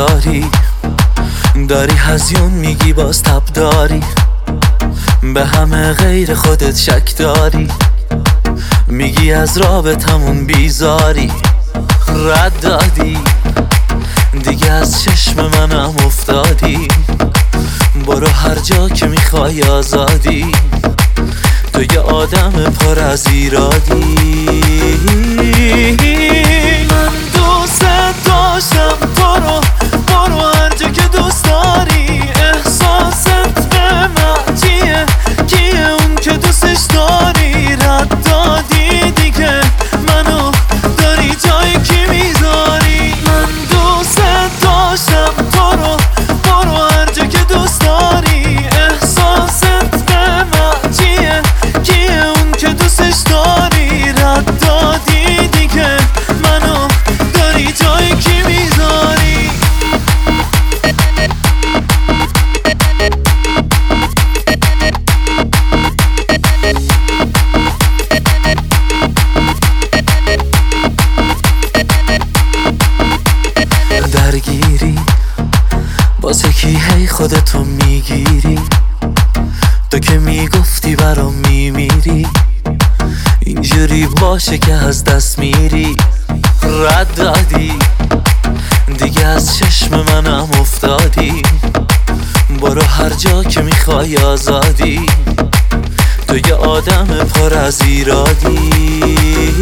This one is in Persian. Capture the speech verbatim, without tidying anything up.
داری، داری هزیون میگی باز تب داری، به همه غیر خودت شک داری، میگی از رابطمون بیزاری، رد دادی دیگه از چشم منم افتادی، برو هر جا که میخوای آزادی، تو یه آدم پر از ایرادی. من دوست داشتم تو رو، برو هر جا که دوست داری، احساست به من چیه؟ کیه اون که دوستش داری؟ رد دادی دیگه منو داری جای کی میذاری؟ من دوست داشتم تو رو، برو هر جا که دوست داری، احساست به من چیه؟ کیه اون که دوستش داری؟ رد دادی دیگه منو داری جای کی میذاری؟ درگیری واسه کی هی خودتو میگیری؟ تو که میگفتی برام میمیری، اینجوری باشه که از دست میری، رد دادی دیگه از چشم منم افتادی، برو هر جا که میخوای آزادی، تو یه آدم پر از ایرادی.